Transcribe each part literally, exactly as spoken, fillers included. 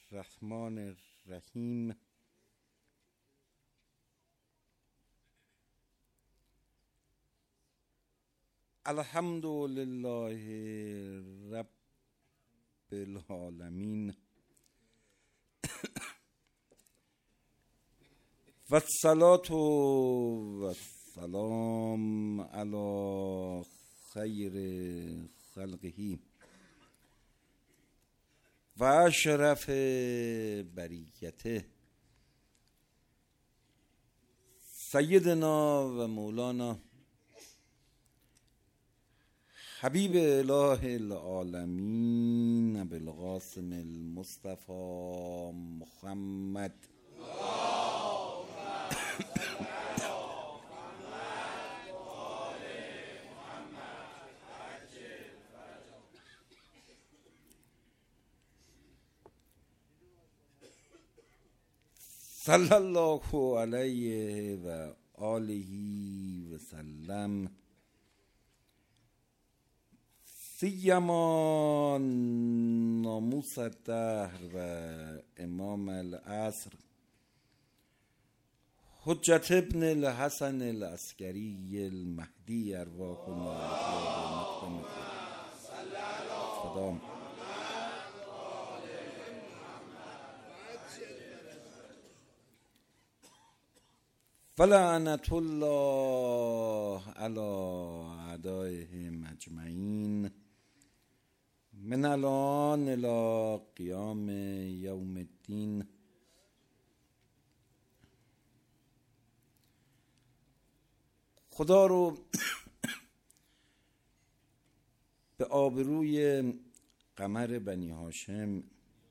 الرحمن الرحیم. الحمد لله رب العالمین و الصلاة و السلام علی خیر خلقه و اشرف بریته سیدنا و مولانا حبیب اله العالمین ابوالقاسم المصطفى محمد صلی الله علیه و آله و سلم. سیما ناموس الدهر و امام العصر حجت ابن الحسن العسکری المهدی ارواحنا صدام فلعنت الله علی اعدائهم اجمعین من الان الی قیام یوم الدین. خدا رو به آبروی قمر بنی هاشم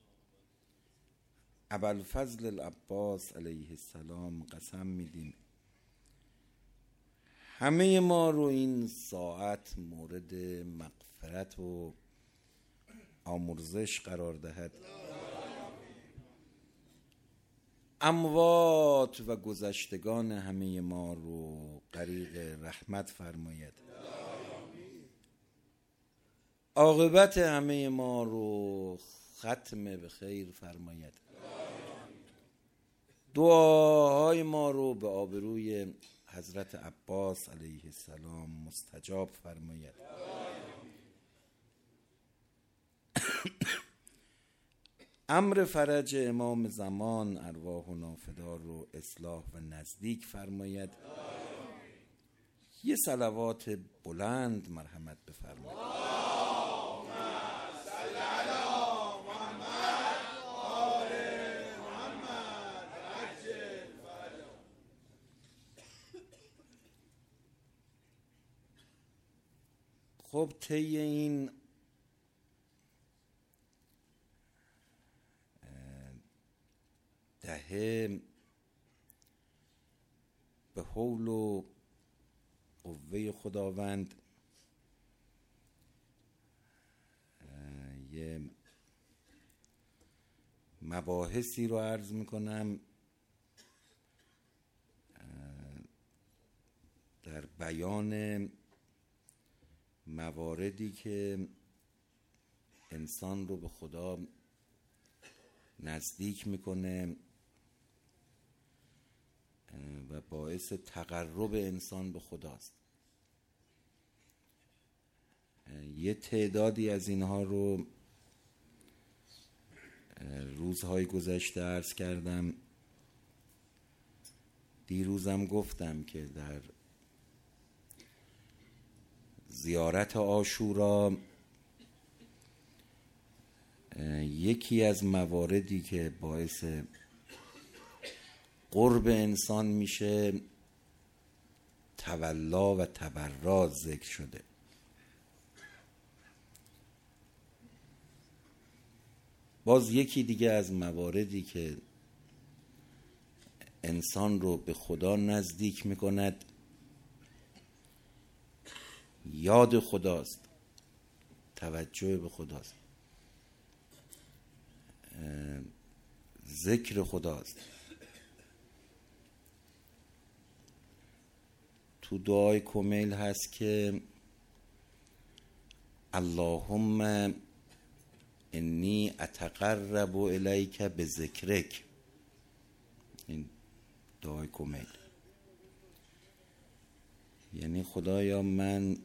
ابوالفضل العباس علیه السلام قسم میدیم همه ما رو این ساعت مورد مغفرت و آمرزش قرار دهد، اموات و گذشتگان همه ما رو غریق رحمت فرماید، عاقبت همه ما رو ختم به خیر فرماید، دعاهای ما رو به آبروی حضرت عباس علیه السلام مستجاب فرماید. امر فرج امام زمان ارواحنا فدا رو اصلاح و نزدیک فرماید. یه صلوات بلند مرحمت بفرمایید. خب طی این دهه به حول و قوه خداوند یه مباحثی رو عرض میکنم در بیان مواردی که انسان رو به خدا نزدیک میکنه و باعث تقرب انسان به خداست. یه تعدادی از اینها رو روزهای گذشته عرض کردم. دیروزم گفتم که در زیارت عاشورا یکی از مواردی که باعث قرب انسان میشه تولا و تبرا ذکر شده. باز یکی دیگه از مواردی که انسان رو به خدا نزدیک میکند یاد خداست، توجه به خداست، ذکر خداست. تو دعای کمیل هست که اللهم انی اتقرب الیک بذکرک، این دعای کمیل، یعنی خدایا من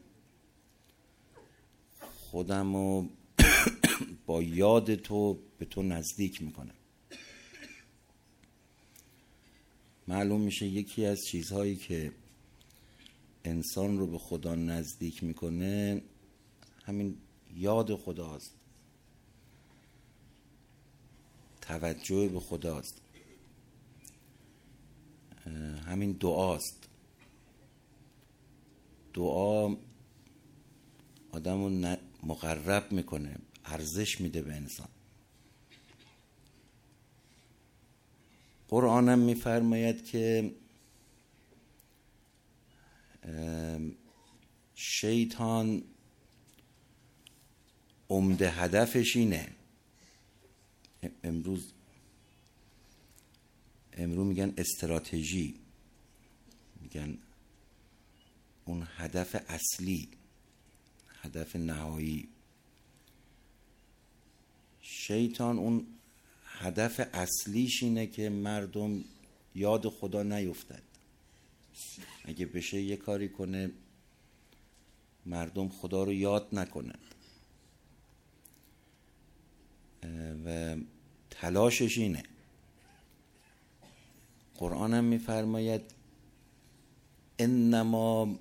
خودمو با یاد تو به تو نزدیک میکنم. معلوم میشه یکی از چیزهایی که انسان رو به خدا نزدیک میکنه همین یاد خداست، توجه به خداست، همین دعاست. دعا آدم رو مقرب میکنه، ارزش میده به انسان. قرآنم میفرماید که شیطان عمده هدفش اینه، امروز امروز میگن استراتژی، میگن اون هدف اصلی، هدف نهایی. شیطان اون هدف اصلیش اینه که مردم یاد خدا نیفتد. اگه بشه یه کاری کنه مردم خدا رو یاد نکنند و تلاشش اینه. قرآن هم میفرماید انما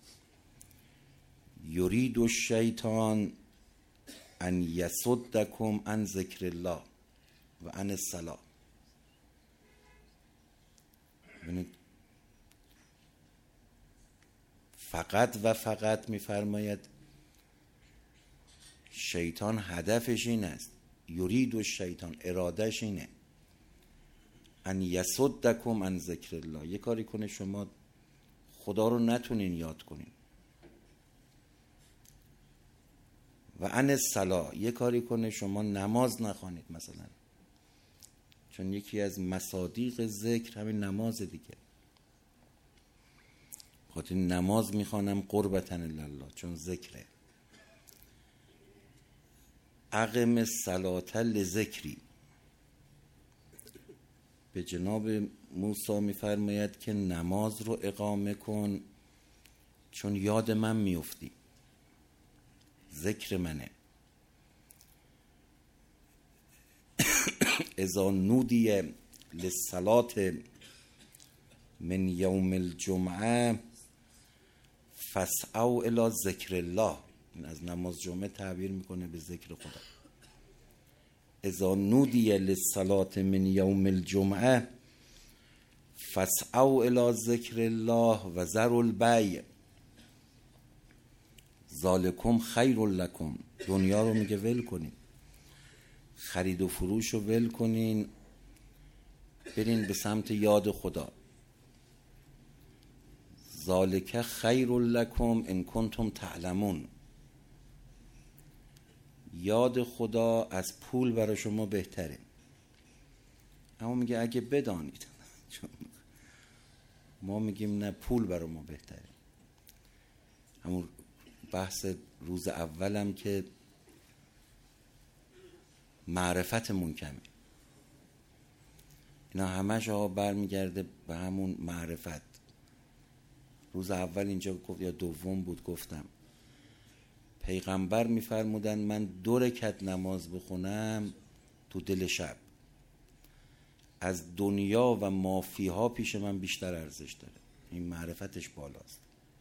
یرید الشیطان ان یصدکم عن ذکر الله و عن الصلاة. فقط و فقط میفرماید شیطان هدفش این است، یرید الشیطان، ارادش اینه، ان یصدکم عن ذکر الله، یه کاری کنه شما خدا رو نتونین یاد کنین. و عن الصلاة، یه کاری کنه شما نماز نخوانید مثلا، چون یکی از مصادیق ذکر همین نماز دیگه. خاطر نماز میخوانم قربتاً الله، چون ذکره. اقم الصلاة لذکری، به جناب موسی میفرماید که نماز رو اقامه کن چون یاد من میفتی، ذکر منه. اذا نودی للصلاة من یوم الجمعه فاسعوا الی ذکر الله، این از نماز جمعه تعبیر میکنه به ذکر خدا. اذا نودی للصلاة من یوم الجمعه فاسعوا الی ذکر الله و ذروا البیع ذالکم خیر لکم. دنیا رو میگه ول کنین، خرید و فروش رو ول کنین، برین به سمت یاد خدا. ذالک خیر لکم ان کنتم تعلمون. یاد خدا از پول برای شما بهتره، اما میگه اگه بدانید. ما میگیم نه، پول برای ما بهتره. همون بحث روز اولم که معرفتمون کمه، اینا همش آقا برمیگرده به همون معرفت. روز اول اینجا گفت یا دوم بود گفتم، پیغمبر میفرمودن من دو رکعت نماز بخونم تو دل شب، از دنیا و مافیها پیش من بیشتر ارزش داره. این معرفتش بالاست.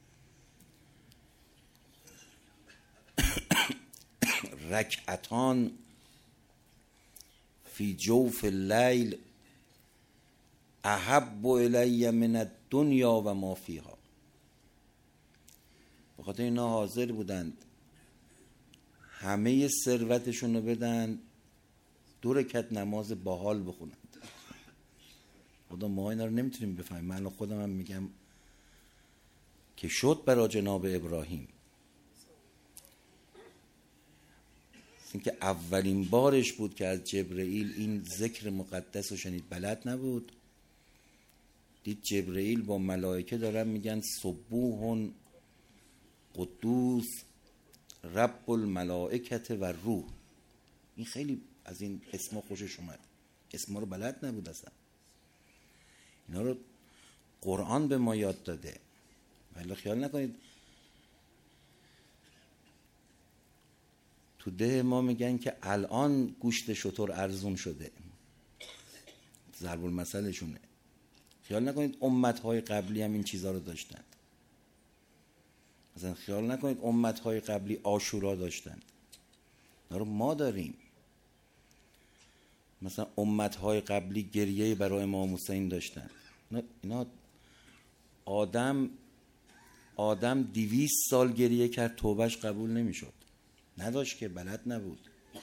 رکعتان فی جوف اللیل احب الی من الدنیا و ما فیها. بخاطر اینا حاضر بودند همه ثروتشون رو بدن دو رکعت نماز باحال بخونند. خدا ما اینا رو نمیتونیم بفهمیم. من خودم هم میگم که شد برای جناب ابراهیم، این که اولین بارش بود که از جبرئیل این ذکر مقدس رو شنید، بلد نبود. دید جبرئیل با ملائکه دارن میگن سبوح قدوس رب الملائکه و روح. این خیلی از این اسما خوشش اومد، اسما رو بلد نبود اصلا. اینا رو قرآن به ما یاد داده. ولی خیال نکنید تو ده ما میگن که الان گوشت شتر ارزون شده، ضرب المثلشونه. خیال نکنید امتهای قبلی هم این چیزا رو داشتند. مثلا خیال نکنید امتهای قبلی عاشورا داشتند، اینا رو ما داریم. مثلا امتهای قبلی گریه برای امام حسین داشتند. اینا آدم آدم دویست سال گریه کرد توبهش قبول نمیشد، نداشت که، بلد نبود،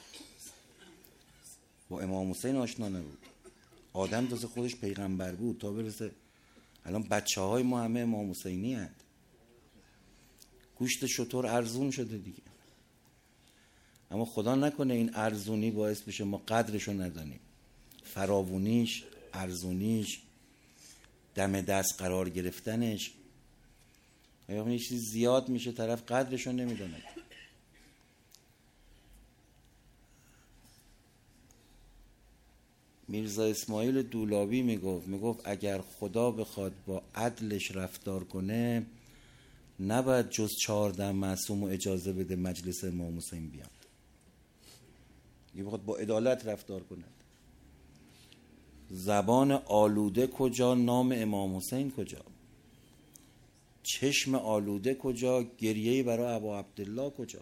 با امام حسین آشنا نبود. آدم تازه خودش پیغمبر بود تا برسه. الان بچه های ما همه امام حسینی هست. گوشت شتر ارزون شده دیگه. اما خدا نکنه این ارزونی باعث بشه ما قدرشو ندانیم. فراوونیش، ارزونیش، دم دست قرار گرفتنش، اگه یه چیز زیاد میشه طرف قدرشو نمیدونه. میرزا اسماعیل دولابی میگفت میگفت اگر خدا بخواد با عدلش رفتار کنه نباید جز چهارده معصوم و اجازه بده مجلس امام حسین بیاد. اگه بخواد با عدالت رفتار کنه، زبان آلوده کجا، نام امام حسین کجا؟ چشم آلوده کجا، گریه‌ای برای ابا عبدالله کجا؟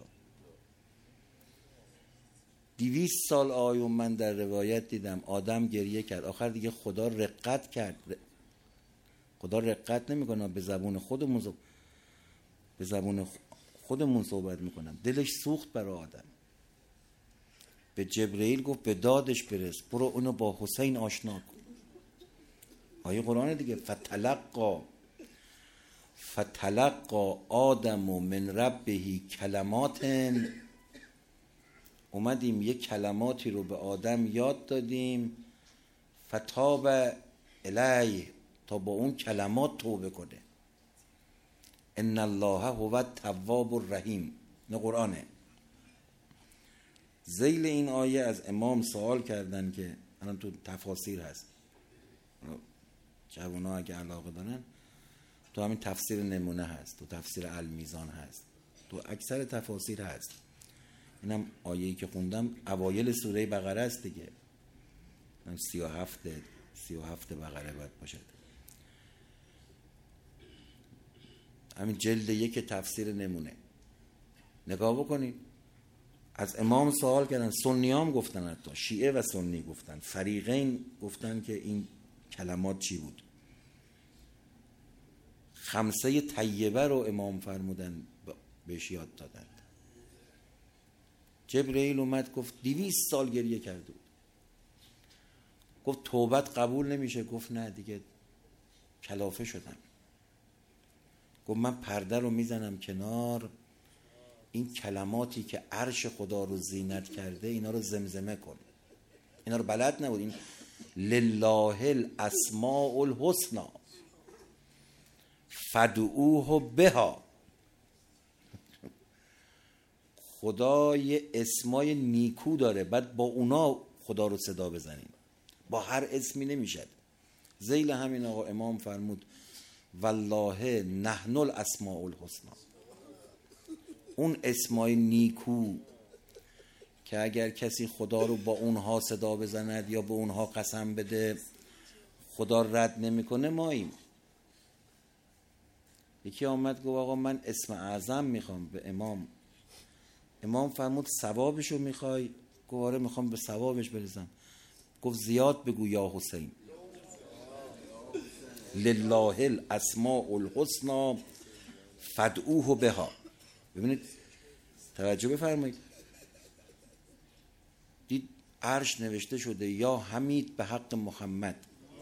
دویست سال آیون من در روایت دیدم آدم گریه کرد، آخر دیگه خدا رقت کرد. خدا رقت نمیکنه، به زبون خودمون به زبون خودمون صحبت میکنم. دلش سوخت برای آدم. به جبرئیل گفت به دادش برس، برو اونو با حسین آشنا کن. آیه قرآن دیگه. فتلقا فتلقا آدم من ربه کلمات، اومدیم یک کلماتی رو به آدم یاد دادیم، فتاب الیه، تا با اون کلمات توبه کنه. ان الله هو التواب الرحیم. نه قرآنه. ذیل این آیه از امام سوال کردن که الان تو تفاسیر هست، جوونا اگه علاقه دارن تو همین تفسیر نمونه هست، تو تفسیر المیزان هست، تو اکثر تفاسیر هست. اینم آیه‌ای که خوندم اوایل سوره بقره است دیگه. من سی و هفت سی و هفت بقره باید باشد. همین جلد یک تفسیر نمونه نگاه بکنید. از امام سوال کردن، سنی هم گفتن، حتی شیعه و سنی گفتن، فریقین گفتن که این کلمات چی بود. خمسه طیبه رو امام فرمودن بهش یاد دادن. جبرئیل اومد گفت دویست سال گریه کرده بود، گفت توبت قبول نمیشه. گفت نه دیگه کلافه شدم. گفت من پرده رو میزنم کنار، این کلماتی که عرش خدا رو زینت کرده اینا رو زمزمه کن. اینا رو بلد نبود. این لله الاسماء الحسنا فدعوه بها. خدا یه اسمای نیکو داره، بعد با اونا خدا رو صدا بزنیم، با هر اسمی نمیشد. ذیل همین آقا امام فرمود والله نحن الاسماء الحسنا. اون اسمای نیکو که اگر کسی خدا رو با اونها صدا بزند یا به اونها قسم بده خدا رد نمیکنه، ماییم. یکی آمد گفت آقا من اسم اعظم میخوام به امام. امام فرمود ثوابشو میخوای؟ گفت آره میخوام به ثوابش برسم. گفت زیاد بگو یا حسین. لله الاسماء الحسنا فدعوه بها. ببینید، توجه بفرمایید، دید عرش نوشته شده یا حمید به حق محمد،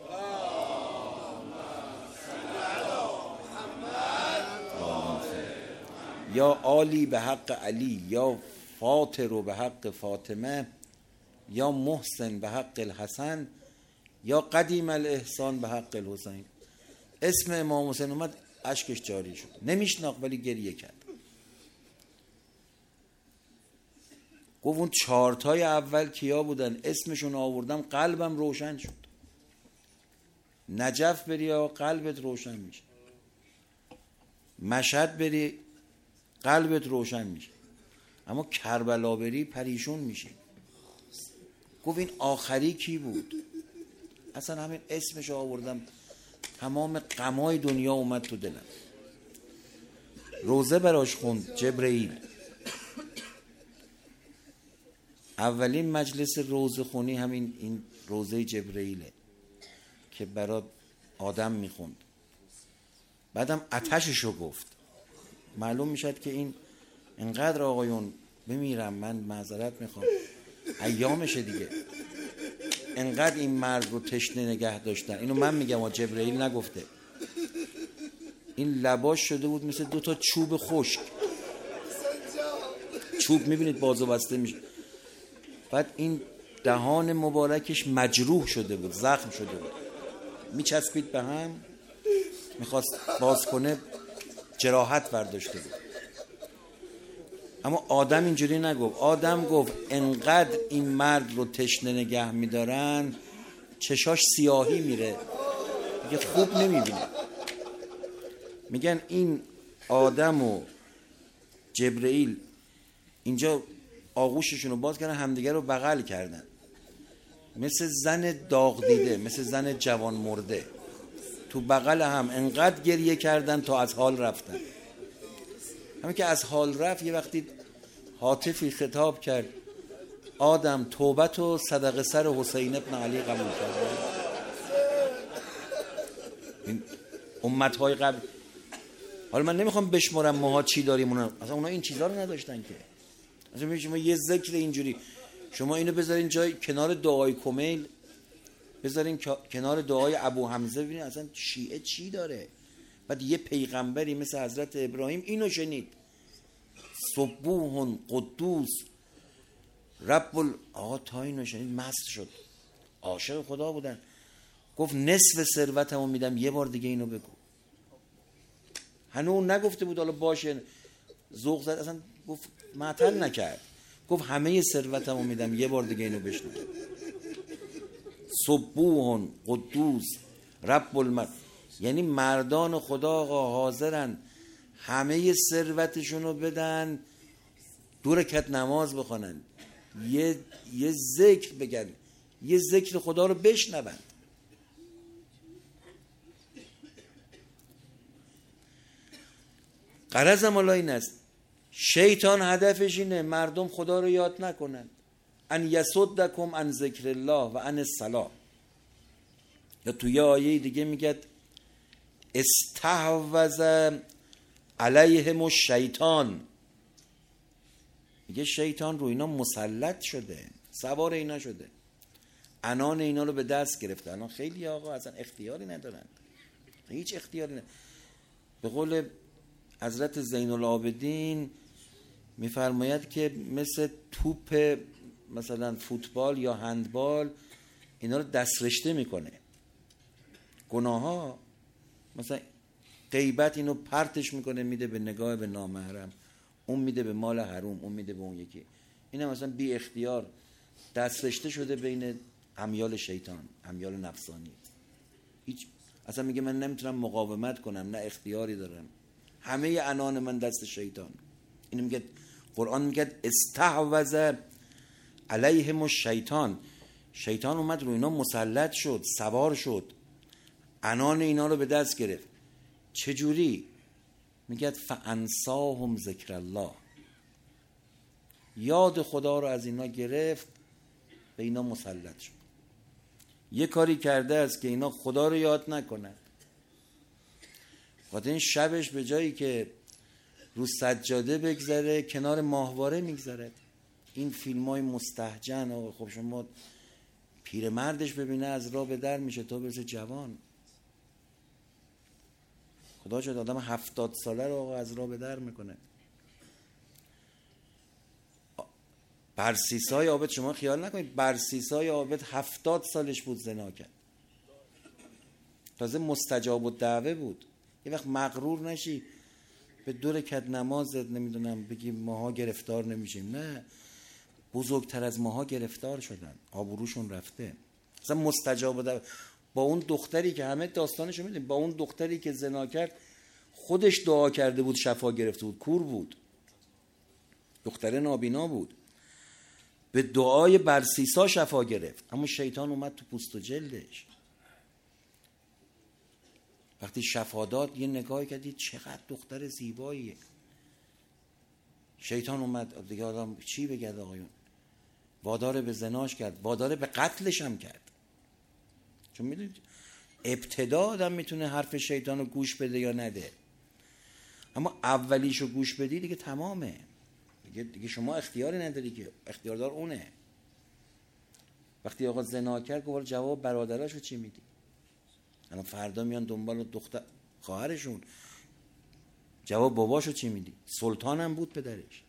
یا عالی به حق علی، یا فاطر به حق فاطمه، یا محسن به حق الحسن، یا قدیم الاحسان به حق الحسین. اسم امام حسین اومد اشکش جاری شد. نمیشناخت ولی گریه کرد. گفت اون چهارتای اول کیا بودن؟ اسمشون آوردم قلبم روشن شد. نجف بری یا قلبت روشن میشه، مشهد بری قلبت روشن میشه، اما کربلا بری پریشون میشی. گفت این آخری کی بود؟ اصلا همین اسمش آوردم تمام غمای دنیا اومد تو دلم. روزه براش خوند جبرئیل. اولین مجلس روزه خونی همین این روزه جبرئیله که برات آدم میخوند. بعدم آتششو گفت. معلوم میشد که این انقدر آقایون بمیرم، من معذرت میخوام، ایامشه دیگه، انقدر این مرد رو تشنه نگه داشتن. اینو من میگم و جبرئیل نگفته. این لباش شده بود مثل دو تا چوب خشک. چوب میبینید بازو بسته میشه. بعد این دهان مبارکش مجروح شده بود، زخم شده بود، میچسبید به هم، میخواست باز کنه، جراحت برداشته بود. اما آدم اینجوری نگفت. آدم گفت انقدر این مرد رو تشنه نگه میدارن چشاش سیاهی میره دیگه، خوب نمیبینه. میگن این آدم و جبرئیل اینجا آغوششون رو باز کردن، همدیگه رو بغل کردن، مثل زن داغ دیده، مثل زن جوان مرده، تو بغل هم انقدر گریه کردن تا از حال رفتن. همین که از حال رفت یه وقتی هاتفی خطاب کرد، آدم توبت و صدقه سر حسین ابن علی قبول کرد. این امتهای قبل، حالا من نمیخوام بشمارم ماها چی داریم، اونا اصلا اونا این چیزا رو نداشتن که. مثلا شما یه ذکر اینجوری شما اینو بذارین جای کنار دعای کمیل، بذارین کنار دعای ابو حمزه، ببینید اصلا شیعه چی داره. بعد یه پیغمبری مثل حضرت ابراهیم اینو شنید، سبوح قدوس رب ال... آقا تا اینو شنید مست شد، عاشق خدا بودن. گفت نصف ثروتمو میدم یه بار دیگه اینو بگو. هنوز نگفته بود حالا باشه، ذوق زد، اصلا گفت معطل نکرد، گفت همه ثروتمو میدم یه بار دیگه اینو بشنو. سبوح قدوس رب الملک، یعنی مردان خدا آقا حاضرن همه ثروتشون رو بدن، دو رکعت نماز بخونن، یه یه ذکر بگن، یه ذکر خدا رو بشنون. غرض مولا این است، شیطان هدفش اینه مردم خدا رو یاد نکنن، ان یصدکم عن ذکر الله و عن الصلاة. یا توی یه آیه دیگه میگه استحوذ علیهم الشیطان، میگه شیطان رو اینا مسلط شده، سوار اینا شده، عنان اینا رو به دست گرفته. الان خیلی آقا اصلا اختیاری ندارن، هیچ اختیاری ندارن. به قول حضرت زین العابدین میفرماید که مثل توپ مثلا فوتبال یا هندبال اینا رو دسترشته میکنه. گناه ها مثلا غیبت اینو پرتش میکنه، میده به نگاه به نامحرم، اون میده به مال حروم، اون میده به اون یکی. این هم مثلا بی اختیار دسترشته شده بین امیال شیطان، امیال نفسانی. هیچ اصلا میگه من نمیتونم مقاومت کنم، نه اختیاری دارم، همه عنان من دست شیطان. اینو میگه قرآن، میگه استحوذ علیهم الشیطان، شیطان اومد رو اینا مسلط شد، سوار شد، عنان اینا رو به دست گرفت. چجوری؟ میگه فانساهم ذکر الله، یاد خدا رو از اینا گرفت، به اینا مسلط شد. یه کاری کرده است که اینا خدا رو یاد نکنن. خاطر این شبش به جایی که رو سجاده بگذره کنار ماهواره میگذره. این فیلم های مستهجن آقا، خب شما پیرمردش ببینه از راه به در میشه، تو برسه جوان. خدا شد آدم هفتاد ساله رو آقا از راه به در میکنه. برسیسای عابد، شما خیال نکنید برسیسای عابد هفتاد سالش بود زنا کرد، تازه مستجاب الدعوه بود. یه وقت مغرور نشی به دو رکعت نمازت نمیدونم بگی ماها گرفتار نمیشیم، نه، بزرگتر از ماها گرفتار شدن، آبروشون رفته. مثلا مستجاب ده با اون دختری که همه داستانشو میدونیم، با اون دختری که زنا کرد خودش دعا کرده بود، شفا گرفته بود، کور بود، دختر نابینا بود، به دعای برسیسا شفا گرفت. اما شیطان اومد تو پوست و جلدش. وقتی شفا داد یه نگاهی کردید چقدر دختر زیباییه. شیطان اومد دیگه، آدم چی بگه آقایون، وادار به زناش کرد، وادار به قتلش هم کرد. چون میدونید ابتدا آدم میتونه حرف شیطان رو گوش بده یا نده، اما اولیشو گوش بدی دیگه تمامه، دیگه, دیگه شما اختیاری نداری، که اختیاردار اونه. وقتی آقا زنا کرد گفت جواب برادراشو چی میدی؟ الان فردا میان دنبال دختر خواهرشون، جواب باباشو چی میدی؟ سلطان هم بود پدرش.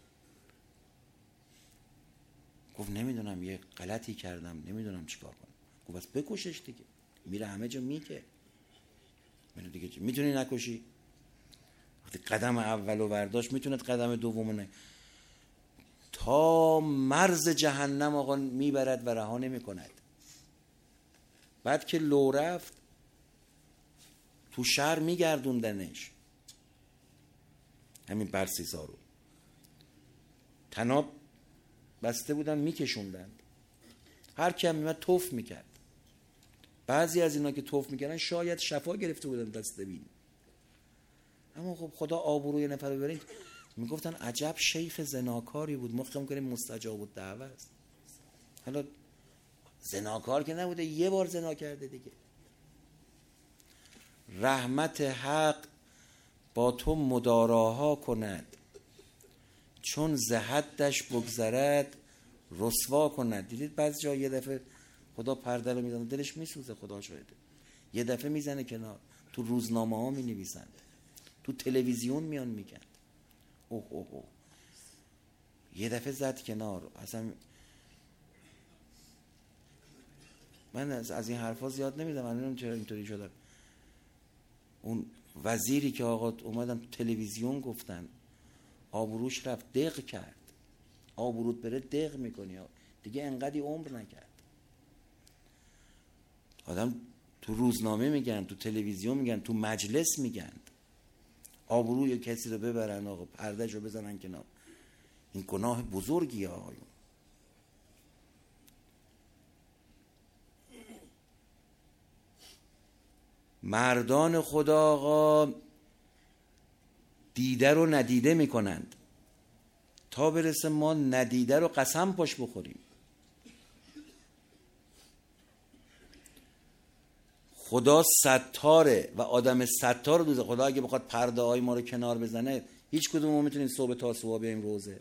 گفت نمیدونم یه غلطی کردم، نمیدونم چیکار کنم. گفت بس بکشش دیگه، میره همه جا میگه. میره دیگه چی؟ میتونی نکشی؟ وقتی قدم اولو برداشت میتونه قدم دومو نه. تا مرز جهنم آقا میبرد و رها نمیکند. بعد که لو رفت تو شهر میگردوندنش، همین برسیسا رو تناب بسته بودن میکشوندن، هر کی هم میمد توف میکرد. بعضی از اینا که توف میکردن شاید شفا گرفته بودن دست بین، اما خب خدا آبروی نفر رو ببرید. میگفتن عجب شیخ زناکاری بود، ما خیلی کنیم مستجاب الدعوه است. حالا زناکار که نبوده، یه بار زنا کرده دیگه. رحمت حق با تو مداراها کند، چون ز حدش بگذرد رسوا کند. دیدید بعضی جا یه دفعه خدا پرده رو میزنه دلش میسوزه، خدا شاهده، یه دفعه میزنه کنار. تو روزنامه ها می نویسند، تو تلویزیون میان میگن اوه اوه اوه، یه دفعه زد کنار. اصلا من از این حرفا زیاد نمیدم، من نمیدونم چرا اینطوری شده. اون وزیری که آقا اومدن تو تلویزیون گفتن آبروش رفت، دق کرد. آبروت بره دق میکنی دیگه، انقدی عمر نکرد. آدم تو روزنامه میگن، تو تلویزیون میگن، تو مجلس میگن آبروی کسی رو ببرن آقا، پردهشو بزنن کنار. این گناه بزرگیه آقایون. مردان خدا آقا دیده رو ندیده میکنند، تا برسه ما ندیده رو قسم پاش بخوریم. خدا ستاره و آدم ستار رو دوزه. خدا اگه بخواد پرده های ما رو کنار بزنه، هیچ کدوم ما میتونیم صبح تا صبح بریم روزه.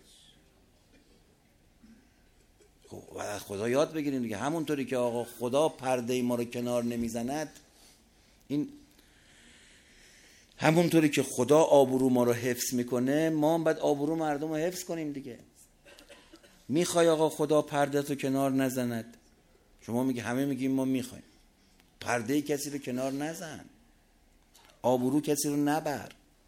خب خدا یاد بگیریم دیگه. همونطوری که آقا خدا پرده ما رو کنار نمیزند، این همونطوری که خدا آبرو ما رو حفظ میکنه، ما هم باید آبرو مردم رو حفظ کنیم دیگه. میخوای آقا خدا پرده تو کنار نزند؟ شما میگی، همه میگیم ما میخوایم. پرده کسی رو کنار نزن، آبرو کسی رو نبر.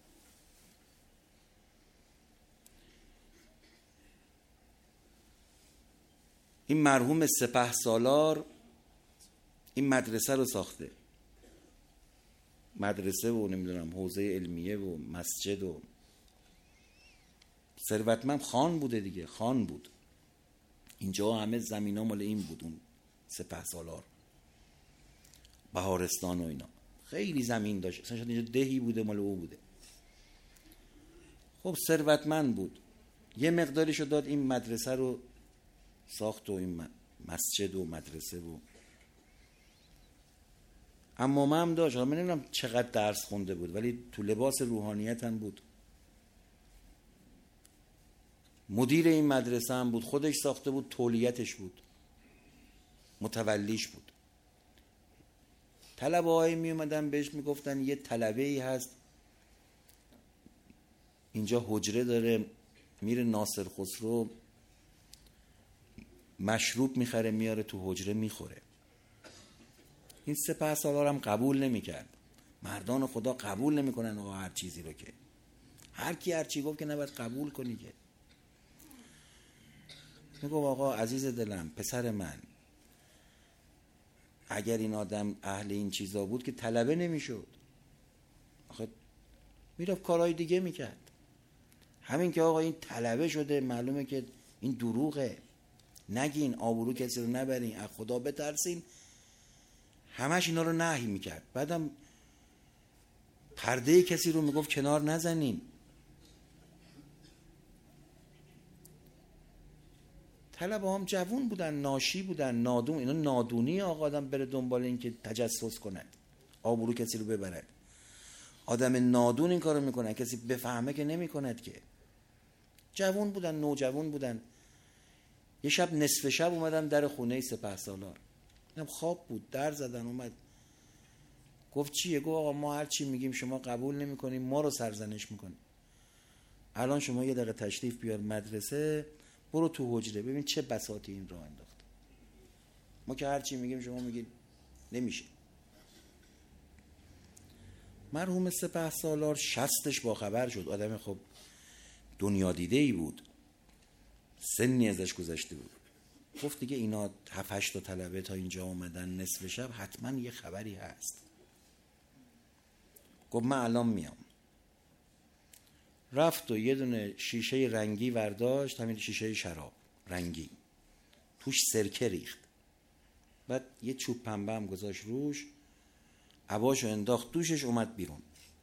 این مرحوم سپهسالار این مدرسه رو ساخته، مدرسه و نمیدونم حوزه علمیه و مسجد و ثروتمند خان بوده دیگه، خان بود. اینجا همه زمینا مال این بود، اون سپهسالار، بهارستان و اینا خیلی زمین داشت. اصلا شاید اینجا دهی بوده مال او بوده. خب ثروتمند بود، یه مقداریشو داد این مدرسه رو ساخت و این مسجد و مدرسه و اما من هم داشت. من نمیدونم چقدر درس خونده بود، ولی تو لباس روحانیت هم بود. مدیر این مدرسه هم بود، خودش ساخته بود، تولیتش بود، متولیش بود. طلبه هایی می اومدن بهش میگفتن یه طلبه ای هست اینجا حجره داره، میره ناصر خسرو مشروب میخره میاره تو حجره میخوره. این سپهسالار هم قبول نمیکرد. مردان خدا قبول نمیکنن آقا هر چیزی رو، که هر کی هر چی گفت که نباید قبول کنی. که میگو آقا عزیز دلم، پسر من، اگر این آدم اهل این چیزا بود که طلبه نمیشد، آخه میرفت کارهای دیگه میکرد. همین که آقا این طلبه شده، معلومه که این دروغه، نگین، آبرو کسی رو نبرین، از خدا بترسین، همش اینا رو نهی میکرد. بعدم پرده کسی رو میگفت کنار نزنین. طلبه هم جوون بودن، ناشی بودن، نادون. اینا نادونی آقا آدم بره دنبال این که تجسس کند، آبرو کسی رو ببرد. آدم نادون این کارو میکنه، کسی بفهمه که نمیکند که. جوون بودن، نوجوون بودن. یه شب نصف شب اومدن در خونه سپهسالار، اینم خواب بود، در زدن. اومد گفت چیه؟ گفت آقا ما هر چی میگیم شما قبول نمیکنیم، ما رو سرزنش میکنیم. الان شما یه دقیقه تشریف بیار مدرسه، برو تو حجره ببین چه بساطی این راه انداخت. ما که هر چی میگیم شما میگید نمیشه. مرحوم سپهسالار شصتش با خبر شد، آدم خب دنیا دیده ای بود، سنی ازش گذشته بود. گفت دیگه اینا هفت هشت تا طلبه تا اینجا اومدن نصف شب، حتما یه خبری هست. گفت من الان میام. رفت و یه دونه شیشه رنگی ورداشت، همین شیشه شراب رنگی، توش سرکه ریخت، بعد یه چوب پنبه هم گذاشت روش، عباشو انداخت دوشش، اومد بیرون.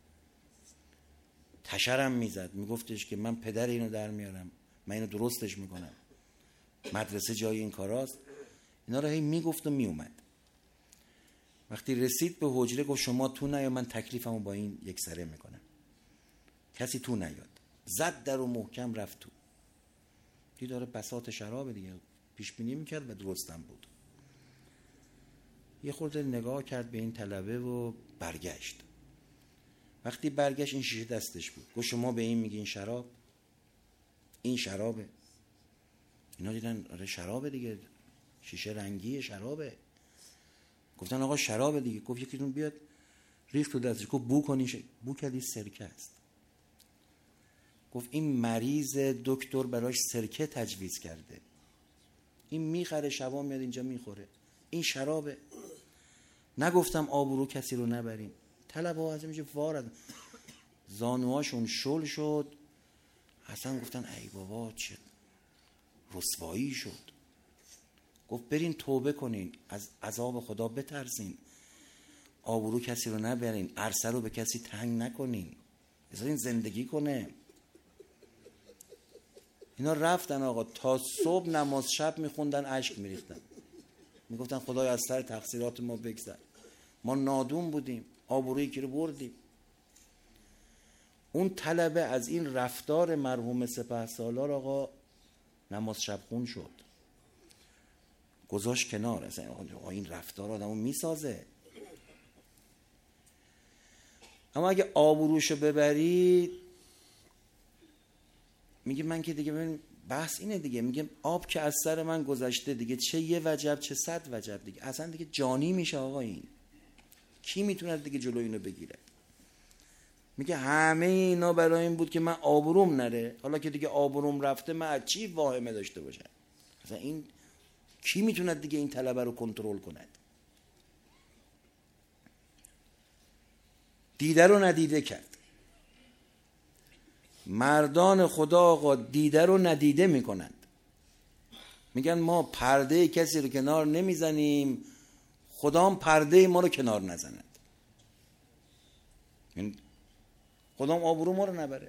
تشرم میزد، میگفتش که من پدر اینو در میارم، من اینو درستش میکنم، مدرسه جای این کاراست. اینا رو هی میگفت و میومد. وقتی رسید به حجره گفت شما تو نیا، من تکلیفمو با این یک سره میکنم. کسی تو نیاد، زد در و محکم رفت تو. دید داره بساط شراب دیگه، پیش بینی میکرد و درستم بود. یه خورده نگاه کرد به این طلبه و برگشت. وقتی برگشت این شیشه دستش بود. گفت شما به این میگین شراب؟ این شرابه. اینا دیدن آره شرابه دیگه، شیشه رنگی شرابه. گفتن آقا شرابه دیگه. گفت یکیتون بیاد، ریخت تو دستش، گفت بو کنی. ش... بو کردی، سرکه است. گفت این مریض دکتر براش سرکه تجویز کرده، این میخره شبا میاد اینجا میخوره، این شرابه. نگفتم آبرو کسی رو نبریم. طلبه ها از میشه وارد، زانوهاشون شل شد. حسن گفتن ای بابا چه رسوایی شد. گفت برین توبه کنین، از عذاب خدا بترسین، آبرو کسی رو نبرین، عرصه رو به کسی تنگ نکنین، بذارین زندگی کنه. اینا رفتن آقا تا صبح نماز شب میخوندن، اشک میریختن، میگفتن خدای از سر تقصیرات ما بگذر، ما نادون بودیم، آبرویی که رو بردیم. اون طلبه از این رفتار مرحوم سپهسالار آقا نماز شب خون شد، گذاشت کنار. اصلا این رفتار آدمو میسازه. اما اگه آبروشو ببرید، میگه من که دیگه، ببین بحث اینه دیگه، میگه آب که از سر من گذشته دیگه، چه یه وجب چه صد وجب دیگه، اصلا دیگه جانی میشه آقا. این کی میتونه دیگه جلو اینو بگیره؟ میگه همه اینا برای این بود که من آبروم نره، حالا که دیگه آبروم رفته من از چی واهمه داشته باشم؟ اصلا این کی میتونه دیگه این طلبه رو کنترل کند؟ دیده رو ندیده کرد. مردان خدا آقا دیده رو ندیده میکنند. میگن ما پرده کسی رو کنار نمیزنیم، خدا هم پرده ما رو کنار نزند. خدا هم آبرو ما رو نبره.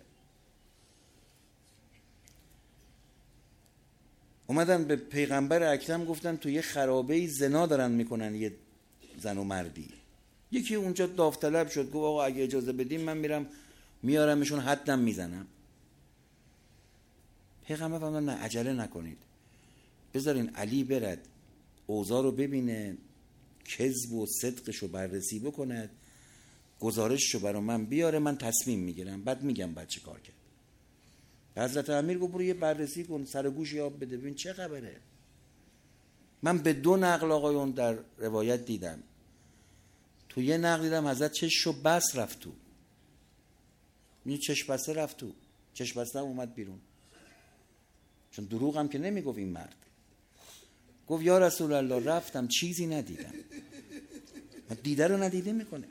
اومدن به پیغمبر اکرم گفتن تو یه خرابه زنا دارن میکنن یه زن و مردی. یکی اونجا داوطلب شد، گفت آقا اگه اجازه بدیم من میرم میارمشون، حدم میزنم. پیغمبر فرمود نه عجله نکنید، بذارین علی برد اوضاع رو ببینه، کذب و صدقش رو بررسی بکند، گزارششو برای من بیاره، من تصمیم میگیرم، بعد میگم بعد چه کار کرد. حضرت امیر گفت برو یه بررسی کن، سر گوش یاب بده ببین چه خبره. من به دو نقل آقایون در روایت دیدم. تو یه نقل دیدم حضرت چششو بس رفت تو، می چش بسته رفت تو، چش بسته هم اومد بیرون. چون دروغ هم که نمیگفت این مرد. گفت یا رسول الله رفتم چیزی ندیدم. دیده رو ندیده میکنه.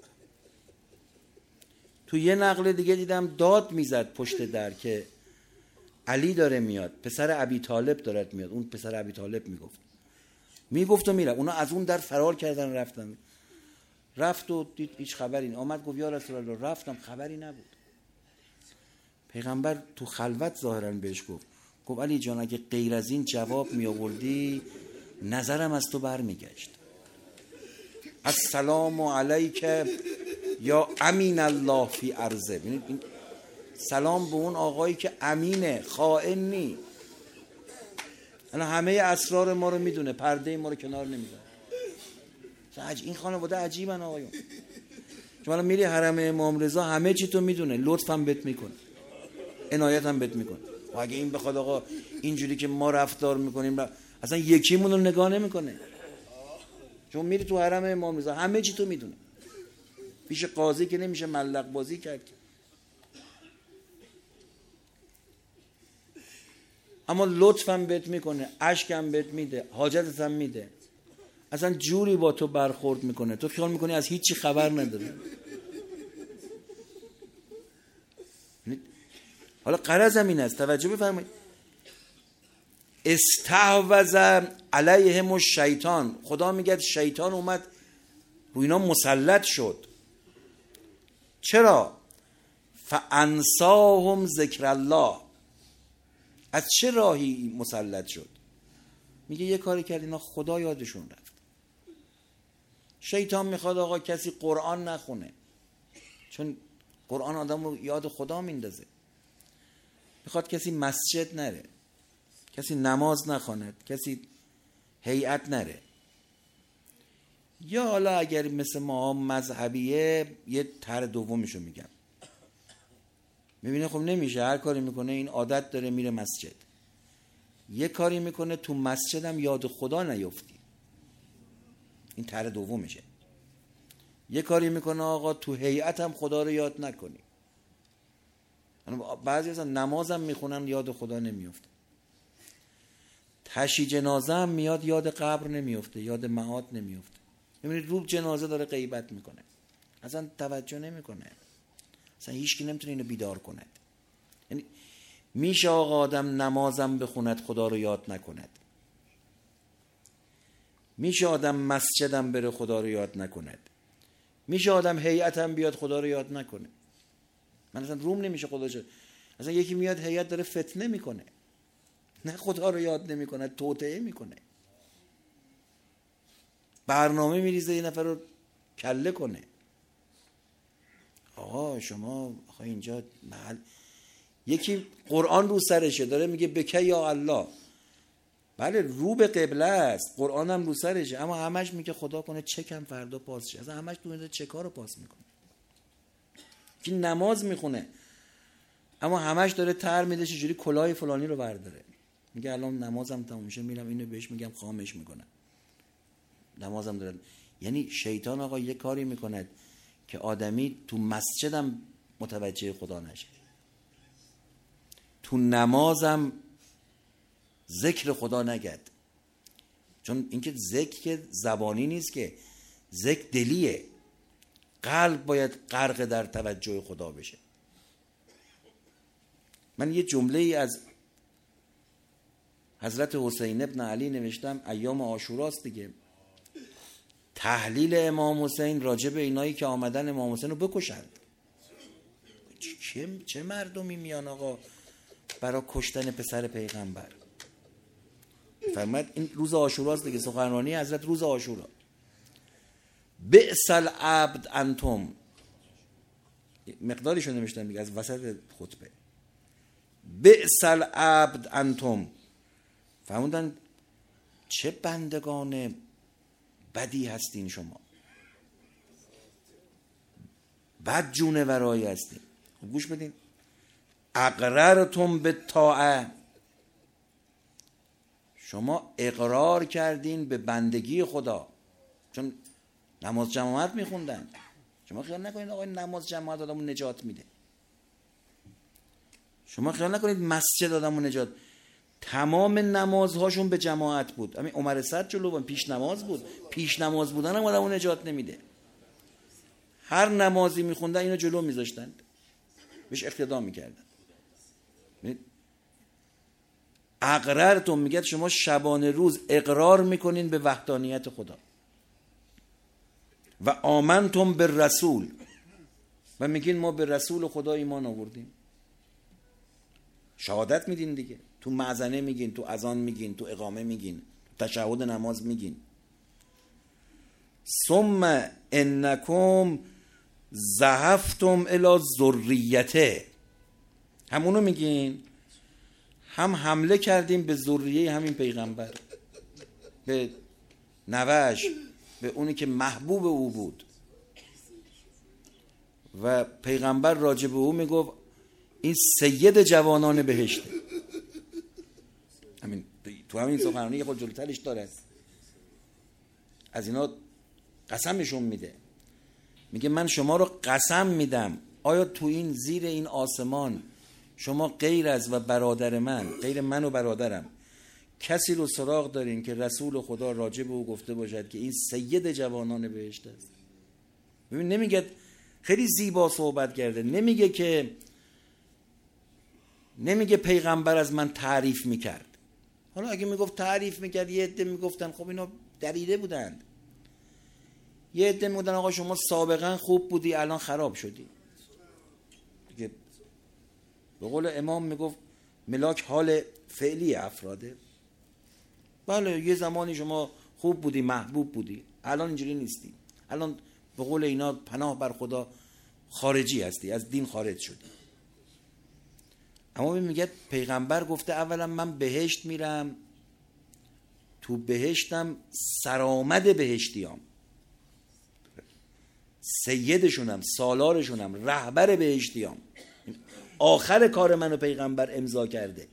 تو یه نقل دیگه دیدم داد میزد پشت در که علی داره میاد، پسر ابی طالب دارد میاد. اون پسر ابی طالب میگفت میگفت و میره. اونا از اون در فرار کردن رفتن. رفت و دید هیچ خبری نه. آمد گفت یا رسول الله رفتم خبری نبود. پیغمبر تو خلوت ظاهرا بهش گفت گفت علی جان اگه غیر از این جواب می آوردی نظرم از تو برمیگشت. السلام علیک یا امین الله فی ارضه. این سلام به اون آقایی که امینه، خائن نی. الان همه اسرار ما رو میدونه، پرده ما رو کنار نمیذاره. این خانواده عجیبن آقایون. شما الان میری حرم امام رضا همه چی تو میدونه، لطفم بهت میکنه، عنایت هم بهت میکنه. و اگه این بخواد آقا اینجوری که ما رفتار میکنیم را... اصلا یکیمون رو نگاه نمیکنه. چون میری تو حرم امام رضا همه چی تو میدونه. پیش قاضی که نمیشه ملق بازی کرد. اما لطفم بهت میکنه، اشکم بهت میده، حاجتت هم میده. اصلا جوری با تو برخورد میکنه تو خیال میکنی از هیچی خبر نداره. حالا غرضم این است، توجه بفرمایید، استحوذ علیهم الشیطان. خدا میگه شیطان اومد رو اینا مسلط شد. چرا؟ فانساهم ذکر الله. از چه راهی مسلط شد؟ میگه یه کاری کرد اینا خدا یادشون رفت. شیطان میخواد آقا کسی قرآن نخونه، چون قرآن آدم رو یاد خدا میندازه. میخواد کسی مسجد نره، کسی نماز نخواند، کسی هیئت نره. یا حالا اگر مثل ما مذهبیه یه طرح دومشو میگم. میبینه خب نمیشه، هر کاری میکنه این عادت داره میره مسجد. یه کاری میکنه تو مسجد هم یاد خدا نیفتی، این طرح دومشه. یه کاری میکنه آقا تو هیئت هم خدا رو یاد نکنی. بعضی اصلا نماز هم میخونن یاد خدا نمیفته. تشییع جنازه هم میاد یاد قبر نمیفته، یاد معاد نمیفته. میبینید رو جنازه داره غیبت میکنه، اصلا توجه نمیکنه. اصلا هیچکی نمیتونه اینو بیدار کند. یعنی میشه آقا آدم نمازم بخوند خدا رو یاد نکند، میشه آدم مسجدم بره خدا رو یاد نکند، میشه آدم هیئتم بیاد خدا رو یاد نکنه. من اصلا روم نمیشه خدا شد. اصلا یکی میاد هیئت داره فتنه میکنه، نه خدا رو یاد نمیکنه، توطئه میکنه، برنامه میریزه یه نفر رو کله کنه. آقا شما آقا اینجا محل، یکی قرآن رو سرشه داره میگه بکه یا الله. بله رو به قبله است، قرآن هم رو سرشه، اما همش میگه خدا کنه چکم فردا پاس شه. اصلا همش تو چکا رو پاس میکنه. که نماز میخونه اما همش داره تر میده چجوری کلاه فلانی رو برداره. میگه الان نمازم تموم شه میرم اینو بهش میگم خامش میکنم، نمازم داره. یعنی شیطان آقا یه کاری میکند که آدمی تو مسجدم متوجه خدا نشه، تو نمازم ذکر خدا نگد. چون اینکه ذکر که زبانی نیست، که ذکر دلیه. قلب باید غرق در توجه خدا بشه. من یه جمله ای از حضرت حسین ابن علی نوشتم، ایام عاشوراست دیگه. تحلیل امام حسین راجع به اینایی که آمدن امام حسین رو بکشند. چه, چه مردمی میان آقا برای کشتن پسر پیغمبر؟ فرمود این روز عاشوراست دیگه، سخنرانی حضرت روز عاشورا. بئس العبد انتم، مقداریشو نوشتم دیگه از وسط خطبه. بئس العبد انتم، فرمودن چه بندگان بدی هستین شما، بد جونه ورایی هستین. خب گوش بدین. اقررتم بالطاعه، شما اقرار کردین به بندگی خدا، چون نماز جماعت میخوندن. شما خیال نکنید آقا نماز جماعت آدمو نجات میده. شما خیال نکنید مسجد آدمو نجات. تمام نمازهاشون به جماعت بود. همین عمر صد جلو بود، پیش نماز بود. پیش نماز بودن هم آدمو نجات نمیده. هر نمازی میخوندن اینو جلو میذاشتن، بهش اقتدا میکردن. اقررتون میگه شما شبانه روز اقرار میکنین به وحدانیت خدا و آمنتم به رسول و میگین ما به رسول خدا ایمان آوردیم. شهادت میدین دیگه، تو مأذنه میگین، تو اذان میگین، تو اقامه میگین، تو تشهد نماز میگین. ثم انکم ذهبتم الی ذریته، همونو میگین، هم حمله کردیم به ذریه همین پیغمبر، به نوش، به اونی که محبوب او بود. و پیغمبر راجع به او میگفت این سید جوانان بهشته. همین تو همین سخنرانی یه خود جلوترش داره، از اینا قسمشون میده، میگه من شما رو قسم میدم آیا تو این زیر این آسمان شما غیر از و برادر من، غیر من و برادرم، کسی رو سراغ دارین که رسول خدا راجع به او گفته باشد که این سید جوانان بهشت است؟ ببین نمیگه، خیلی زیبا صحبت کرده، نمیگه که نمیگه پیغمبر از من تعریف میکرد. حالا اگه میگفت تعریف میکرد یه عده میگفتن خب اینا دریده بودند، یه عده میگفتن آقا شما سابقا خوب بودی الان خراب شدی دیگه. به قول امام میگفت ملاک حال فعلی افراده. بله یه زمانی شما خوب بودی، محبوب بودی، الان اینجوری نیستی، الان به قول اینا پناه بر خدا خارجی هستی، از دین خارج شدی. اما میگه پیغمبر گفته اولا من بهشت میرم، تو بهشتم سرآمد بهشتیام، سیدشونم، سالارشونم، رهبر بهشتیام. آخر کار منو پیغمبر امضا کرده.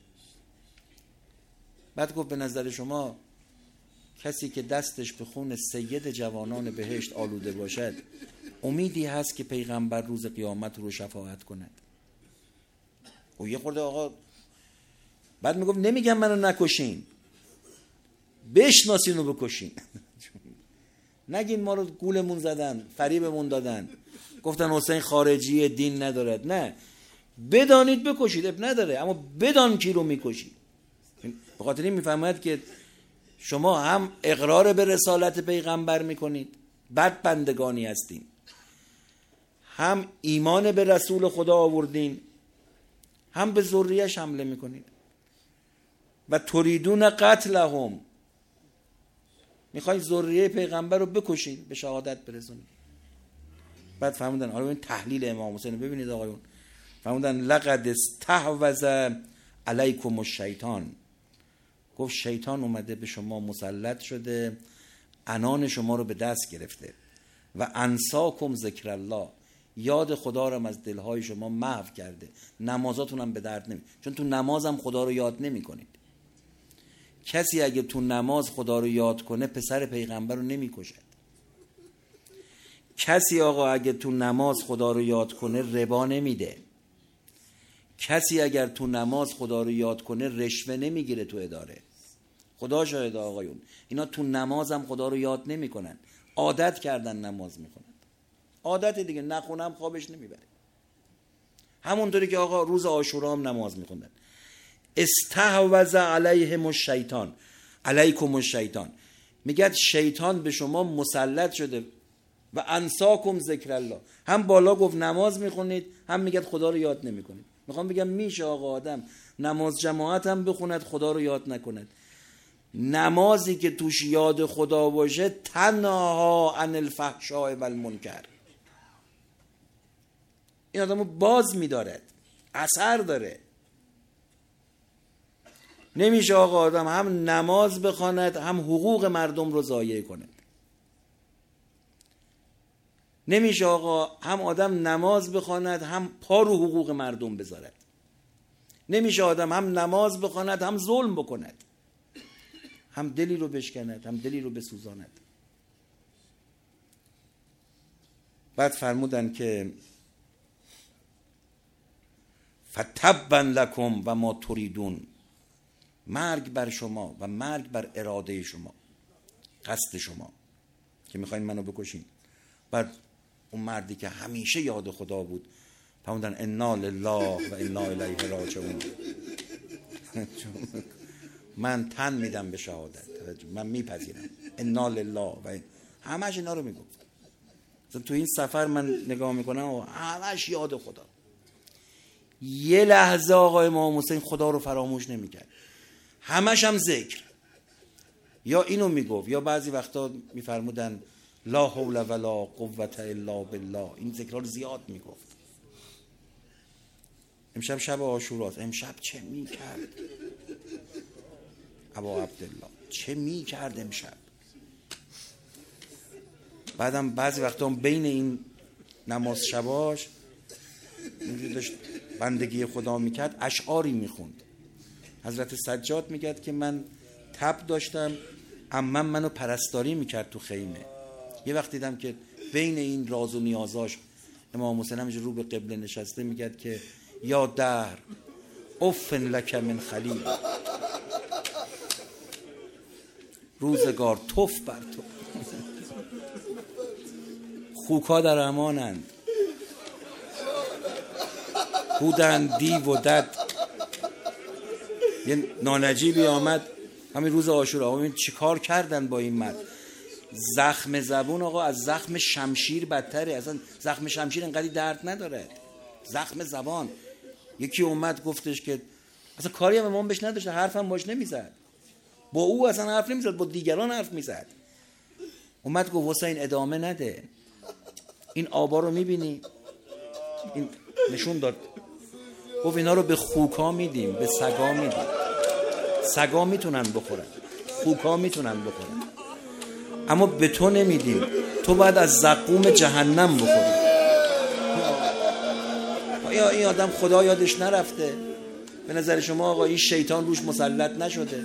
بعد گفت به نظر شما کسی که دستش به خون سید جوانان بهشت آلوده باشد امیدی هست که پیغمبر روز قیامت رو شفاعت کند؟ و یه خورده آقا بعد میگفت نمیگم منو نکشین، بشناسین رو بکشین. نگین ما رو گولمون زدن، فریبمون دادن، گفتن حسین خارجی دین ندارد. نه، بدانید بکشید، اب نداره، اما بدان کی رو میکشید. به خاطر این میفهمد که شما هم اقرار به رسالت پیغمبر میکنید، بد بندگانی هستین، هم ایمان به رسول خدا آوردین، هم به ذریه‌اش حمله میکنید. و تریدون قتلهم، میخواید ذریه پیغمبر رو بکشید، به شهادت برسونید. بعد فهمیدن، حالا این تحلیل امام حسین ببینید آقایون، فهمیدن لقد استحوذ علیکم الشیطان، گفت شیطان اومده به شما مسلط شده، عنان شما رو به دست گرفته. و انساکم ذکر الله، یاد خدا رو از دلهای شما محو کرده، نمازاتون هم به درد نمی، چون تو نماز هم خدا رو یاد نمی کنید. کسی اگه تو نماز خدا رو یاد کنه پسر پیغمبر رو نمی کشد. کسی آقا اگه تو نماز خدا رو یاد کنه ربا نمیده. کسی اگر تو نماز خدا رو یاد کنه رشوه نمیگیره تو اداره. خدا شاهد آقایون، اینا تو نماز هم خدا رو یاد نمی کنن، عادت کردن نماز میکنن، عادت دیگه، نخونم خوابش نمیبره. همونطوری که آقا روز عاشورا هم نماز میخوندن. استحوذ علیهم الشیطان، علیکم الشیطان، میگه شیطان به شما مسلط شده. و انساکم ذکر الله، هم بالا گفت نماز میخونید، هم میگه خدا رو یاد نمیکنید. میخوام بگم میشه آقا آدم نماز جماعت هم بخوند خدا رو یاد نکند؟ نمازی که توش یاد خدا باشه تنها عن الفحشاء و المنکر، این آدمو باز میدارد، اثر داره. نمیشه آقا آدم هم نماز بخواند هم حقوق مردم رو ضایع کند. نمیشه آقا هم آدم نماز بخواند هم پا رو حقوق مردم بذارد. نمیشه آدم هم نماز بخواند هم ظلم بکند، هم دلی رو بشکند هم دلی رو بسوزاند. بعد فرمودن که فتبا لکم و ما تریدون، مرگ بر شما و مرگ بر اراده شما، قصد شما که میخواین منو بکشین. بعد اون مردی که همیشه یاد خدا بود فرمودن انا لله و انا الیه راجعون. من تن میدم به شهادت، من میپذیرم، انا لله و همش اینا رو میگفت. تو این سفر من نگاه میکنم و همش یاد خدا. یه لحظه آقای امام حسین خدا رو فراموش نمیکرد، همش هم ذکر. یا اینو میگفت یا بعضی وقتا میفرمودن لا حول ولا قوة الا بالله. این ذکرها رو زیاد میگفت. امشب شب عاشوراست. امشب چه میکرد ابا عبدالله، چه میکرد امشب. بعدم بعضی وقتا بین این نماز شباش اینجوری داشت بندگی خدا میکرد، اشعاری میخوند. حضرت سجاد میگد که من تب داشتم، عمم منو پرستاری میکرد تو خیمه. یه وقت دیدم که بین این راز و نیازاش امام حسین همینجوری رو به قبله نشسته میگد که یا دهر افن لک من خلیل، روزگار توف بر تو، خوکا در امانند، بودن دیو و دد. یه نانجیبی آمد همین روز عاشورا، ببین چیکار کردن با این مرد. زخم زبون آقا از زخم شمشیر بدتره. اصلا زخم شمشیر انقدر درد نداره، زخم زبان. یکی اومد گفتش که اصلا کاری هم امام بهش نداشته، حرفم باش نمیزد، با او اصلا حرف نمیزد، با دیگران حرف میزد. اومد گفت حسین ادامه نده، این آبا رو میبینی؟ این نشون داد، گفت اینا رو به خوکا میدیم، به سگا میدیم. سگا میتونن بخورن، خوکا میتونن بخورن، اما به تو نمیدیم، تو باید از زقوم جهنم بخوری. آیا این آدم خدا یادش نرفته؟ به نظر شما آقا این شیطان روش مسلط نشده؟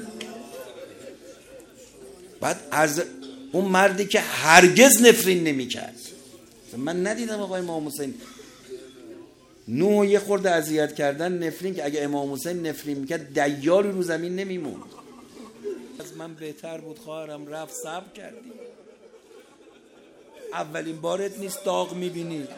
بعد از اون مردی که هرگز نفرین نمی کرد، من ندیدم آقای امام حسین نوح یه خورده اذیت کردن نفرین، که اگه امام حسین نفرین میکرد دیاری رو زمین نمیموند. از من بهتر بود خواهرم رفت، صبر کردی. اولین بارت نیست داغ میبینی،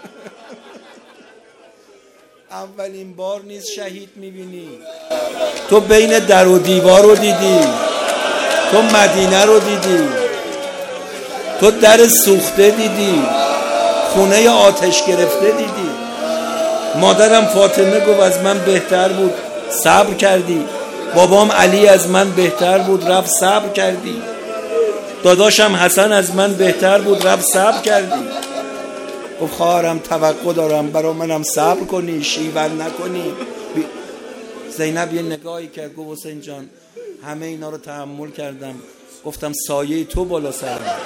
اولین بار نیست شهید میبینی. تو بین در و دیوار رو دیدی، تو مدینه رو دیدی، تو در سوخته دیدی، خونه آتش گرفته دیدی. مادرم فاطمه گفت از من بهتر بود، صبر کردی. بابام علی از من بهتر بود، رفت صبر کردی. داداشم حسن از من بهتر بود، رفت صبر کردی. گفت خواهرم توقع دارم برای منم صبر کنی، شیون نکنی. زینب یه نگاهی کرد گفت حسین جان همه اینا رو تحمل کردم، گفتم سایه تو بالا سرم.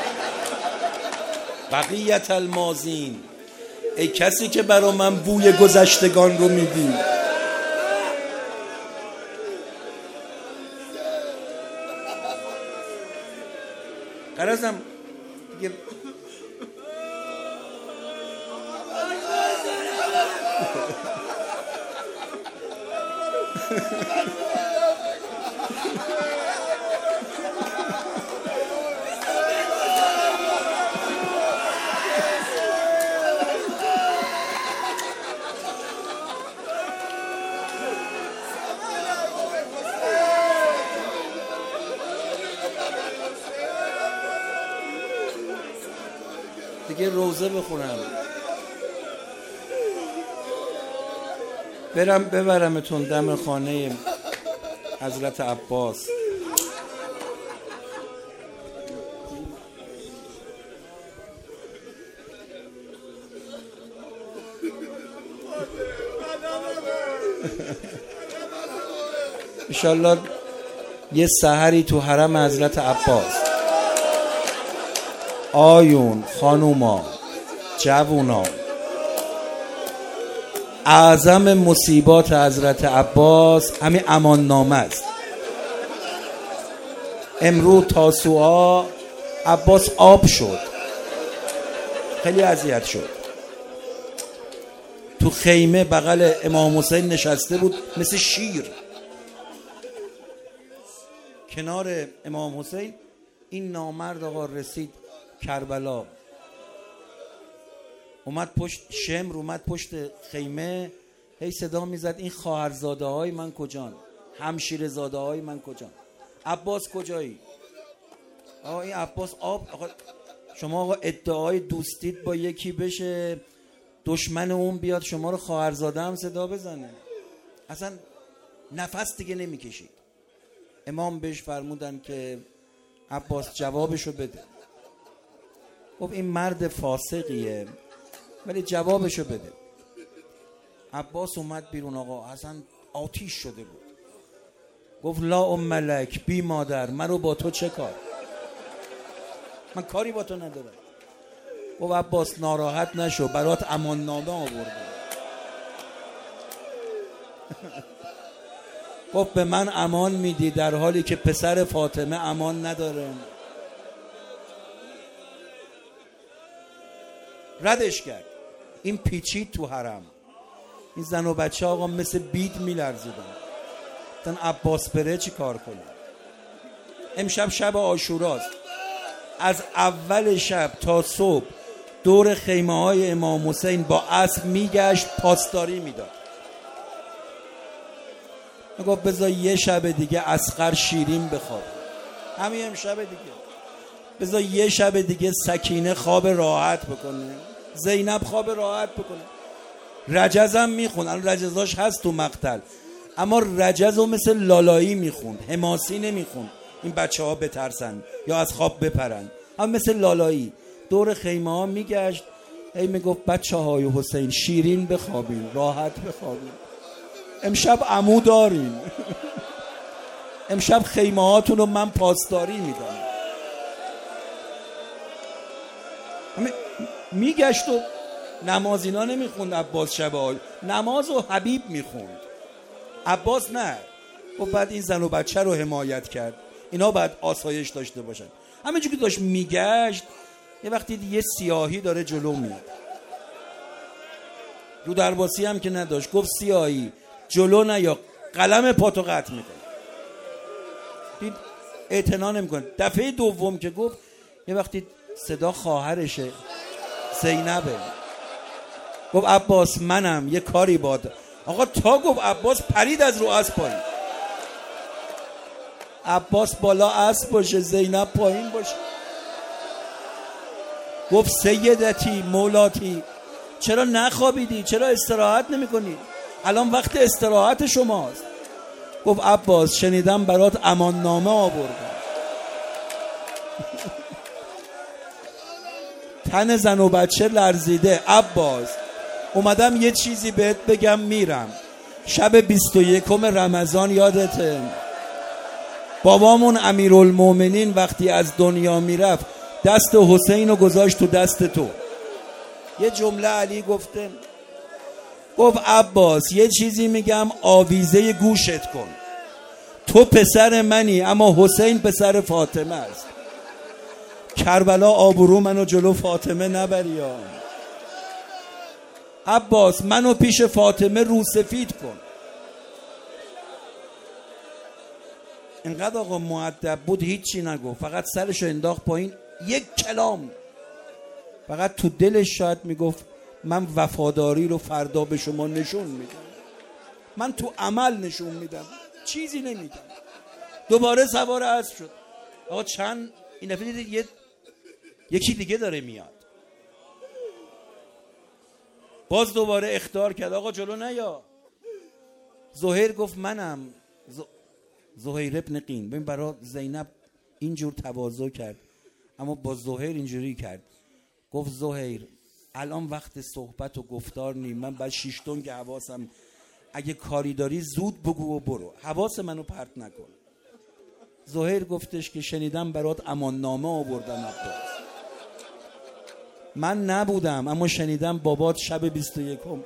بقیت الماضین، ای کسی که برای من بوی گذشتگان رو میدی. قرازم دیگه دیگه روزه بخونم، برم ببرمتون دم خانه حضرت عباس. انشالله یه سحری تو حرم حضرت عباس آیون، خانوما، جوونا، اعظم مصیبات حضرت عباس همین امان نامه است. امروز تاسوعا عباس آب شد، خیلی اذیت شد. تو خیمه بغل امام حسین نشسته بود مثل شیر. کنار امام حسین. این نامرد آقا رسید کربلا، اومد پشت شمر، اومد پشت خیمه، هی صدا میزد این خواهرزاده های من کجان، همشیره زاده های من کجان، عباس کجایی؟ آقا این عباس آب آقا شما آقا ادعای دوستید با یکی بشه، دشمن اون بیاد شما رو خواهرزاده هم صدا بزنه، اصلا نفس دیگه نمیکشید. امام بهش فرمودن که عباس جوابشو بده. خب این مرد فاسقیه ولی جوابشو بده. عباس اومد بیرون آقا، اصلا آتیش شده بود. گفت لا ام ملک، بی مادر، من رو با تو چه کار؟ من کاری با تو ندارم. گفت عباس ناراحت نشو، برات امان نامه آوردم. گفت به من امان میدی در حالی که پسر فاطمه امان نداره؟ ردش کرد. این پیچید تو حرم. این زن و بچه آقا مثل بید میلرزیدن. تن عباس بره چی کار کنه؟ امشب شب عاشوراست. از اول شب تا صبح دور خیمه های امام حسین با اسب میگشت، پاسداری میداد. گفت بذار یه شب دیگه اصغر شیرین بخواب، همین امشب دیگه بذار یه شب دیگه سکینه خواب راحت بکنه، زینب خواب راحت بکنه. رجز هم میخون، الان رجزاش هست تو مقتل، اما رجز رو مثل لالایی میخوند، حماسی نمیخوند این بچه ها بترسن یا از خواب بپرن، اما مثل لالایی دور خیمه ها میگشت، هی میگفت بچه های حسین شیرین بخوابین، راحت بخوابین، امشب عمو دارین، امشب خیمه هاتون رو من پاسداری میدم. میگشت و نماز اینا نمیخوند عباس شبای، نماز و حبیب میخوند، عباس نه. و بعد این زن و بچه رو حمایت کرد، اینا باید آسایش داشته باشن. همینجور که داشت میگشت یه وقتی یه سیاهی داره جلو میاد، رو درباسی هم که نداشت، گفت سیاهی جلو نه یا قلم پاتو قطع میکنه. دید اعتنا نمیکنه. دفعه دوم که گفت یه وقتی صدا خواهرشه زینبه، گفت عباس منم یه کاری باد. آقا تا گفت عباس پرید از رو اسب پایین. عباس بالا اسب باشه، زینب پایین باشه. گفت سیدتی مولاتی، چرا نخوابیدی؟ چرا استراحت نمی کنی؟ الان وقت استراحت شماست. گفت عباس شنیدم برات امان نامه آوردم. تن زن و بچه لرزیده. عباس اومدم یه چیزی بهت بگم میرم. شب بیست و یکم رمضان یادته بابامون امیرالمومنین وقتی از دنیا میرفت دست حسین رو گذاشت تو دست تو. یه جمله علی گفته، گفت عباس یه چیزی میگم آویزه گوشت کن، تو پسر منی اما حسین پسر فاطمه است. کربلا آبرو منو جلو فاطمه نبری. عباس منو پیش فاطمه رو سفید کن. اینقدر آقا مؤدب بود هیچی نگفت، فقط سرشو انداخت پایین. یک کلام فقط تو دلش شاید میگفت من وفاداری رو فردا به شما نشون میدم، من تو عمل نشون میدم، چیزی نمیدم. دوباره سوار اسب شد. آقا چند این دفعه دیدید یه یکی دیگه داره میاد، باز دوباره اخطار کرد، آقا جلو نیا. زهیر گفت منم. ز... زهیر ابن قین. ببین برای زینب اینجور تواضع کرد اما با زهیر اینجوری کرد. گفت زهیر الان وقت صحبت و گفتار نیم، من بعد شیش تن که حواسم، اگه کاری داری زود بگو و برو، حواس منو پرت نکن. زهیر گفتش که شنیدم برات امان نامه آوردم عباس. من نبودم اما شنیدم بابات شب بیست و یکم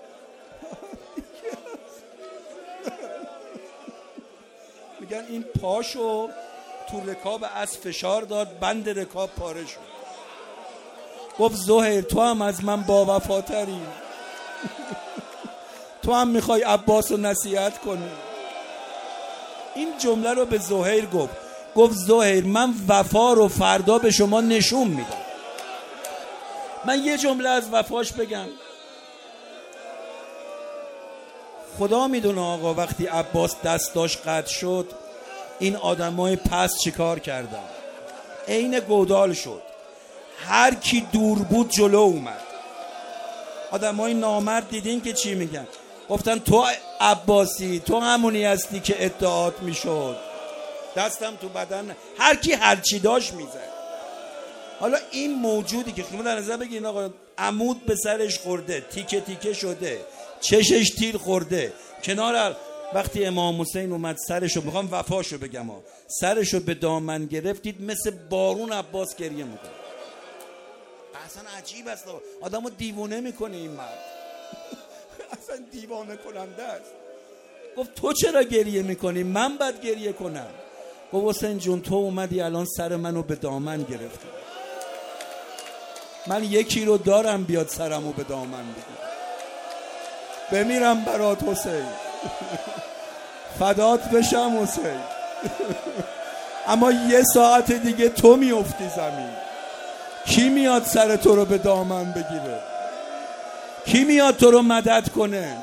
میگن این پاشو تو رکاب از فشار داد، بند رکاب پاره شد. گفت زهیر تو هم از من با وفاتری، تو هم میخوای عباس رو نصیحت کنی. این جمله رو به زهیر گفت. گفت زهیر من وفا رو فردا به شما نشون میدم. من یه جمله از وفاش بگم. خدا میدونه آقا وقتی عباس دستاش قطع شد این آدمای پس چیکار کردن. عین گودال شد، هر کی دور بود جلو اومد. آدمای نامرد دیدین که چی میگن؟ گفتن تو عباسی، تو همونی هستی که ادعات میشد. دستم تو بدن، هر کی هر چی داشت میزد. حالا این موجودی که شما در نظر بگیرین آقا عمود به سرش خورده، تیکه تیکه شده، چشش تیر خورده، کنار وقتی امام حسین اومد سرشو، میخوام وفاشو بگم ها، سرشو به دامن گرفتید مثل بارون عباس گریه میکنه. اصلا عجیب است، آدمو دیوونه میکنه این مرد. اصلا دیوانه کننده است. گفت تو چرا گریه میکنی؟ من باید گریه کنم. گفت حسین جون تو اومدی الان سر منو به دامن گرفتی، من یکی رو دارم بیاد سرمو به دامن بگیر. بمیرم برات حسین، فدات بشم حسین، اما یه ساعت دیگه تو میافتی زمین. کی میاد سر تو رو به دامن بگیره؟ کی میاد تو رو مدد کنه؟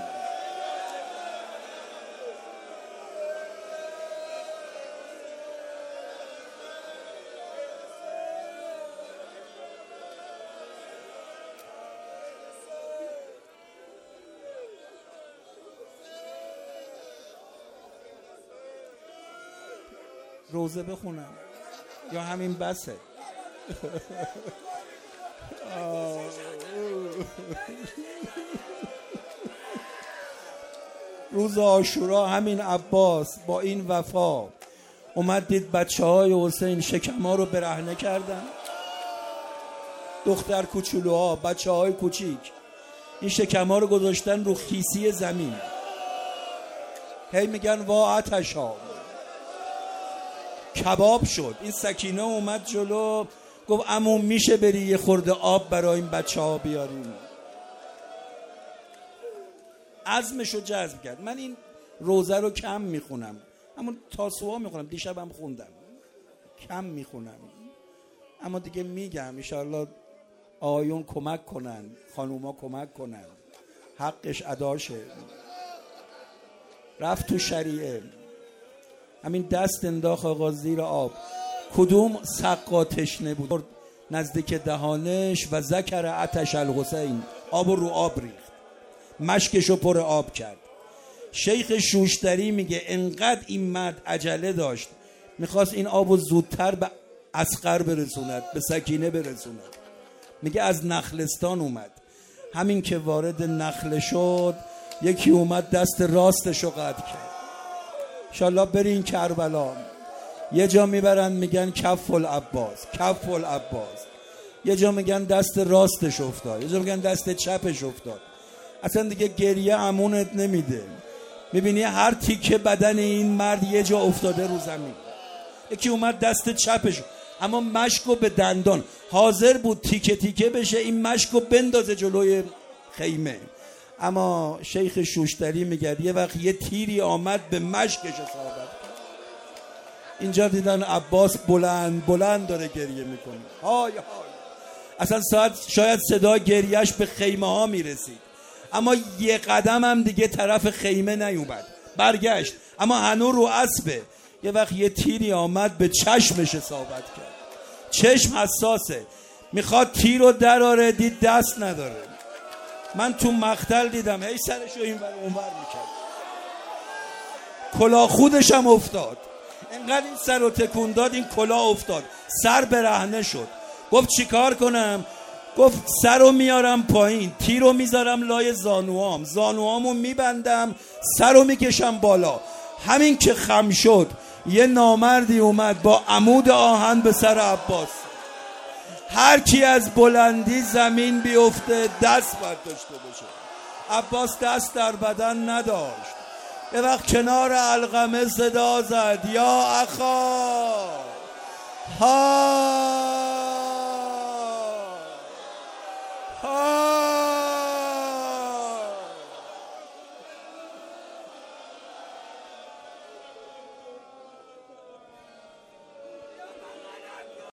روزه بخونم یا همین بسه؟ روز عاشورا همین عباس با این وفا اومد دید بچه های حسین شکم‌ها رو برهنه کردن، دختر کوچولوها، بچه های کوچیک، این شکم‌ها رو گذاشتن رو خیسی زمین. هی میگن وا آتشا، کباب شد. این سکینه اومد جلو گفت عمو میشه بری یه خورده آب برای این بچه ها بیاریم؟ عزمشو جذب کرد. من این روزه رو کم میخونم، همون تاسوعا میخونم، دیشبم خوندم، کم میخونم، اما دیگه میگم انشالله آیون کمک کنن، خانوما کمک کنن، حقش ادا شه. رفت تو شریعه، همین دست انداخت آقا زیر آب، کدوم سقا تشنه بود نزدیک دهانش و ذکر عطش الحسین، آب رو آب ریخت، مشکشو پر آب کرد. شیخ شوشتری میگه انقدر این مرد عجله داشت میخواست این آبو زودتر به اصغر برسوند، به سکینه برسوند. میگه از نخلستان اومد، همین که وارد نخله شد یکی اومد دست راستشو قطع کرد. انشالله برین کربلا، یه جا میبرن میگن کف العباس، کف العباس، یه جا میگن دست راستش افتاد، یه جا میگن دست چپش افتاد. اصلا دیگه گریه امونت نمیده. میبینی هر تیکه بدن این مرد یه جا افتاده رو زمین. یکی اومد دست چپش، اما مشکو به دندان حاضر بود تیکه تیکه بشه، این مشکو بندازه جلوی خیمه. اما شیخ شوشتری میگه یه وقت یه تیری آمد به مشکش اصابت کرد. اینجا دیدن عباس بلند بلند داره گریه میکنه، های های. اصلا ساعت شاید صدا گریهش به خیمه ها میرسید، اما یه قدم هم دیگه طرف خیمه نیومد، برگشت، اما هنو رو اسبه. یه وقت یه تیری آمد به چشمش اصابت کرد. چشم حساسه، میخواد تیر رو دراره، دید دست نداره. من تو مقتل دیدم هی سرشو این ور اون ور میکرد، کلاه خودش هم افتاد، انقدر این سر رو تکون داد این کلاه افتاد، سر برهنه شد. گفت چی کار کنم؟ گفت سر رو میارم پایین، تیر رو میذارم لای زانوام، زانوامو میبندم، سر رو میکشم بالا. همین که خم شد یه نامردی اومد با عمود آهن به سر عباس. هر کی از بلندی زمین بیفته دست باید داشته باشه. عباس دست در بدن نداشت. یه وقت کنار علقمه صدا زد یا اخا ها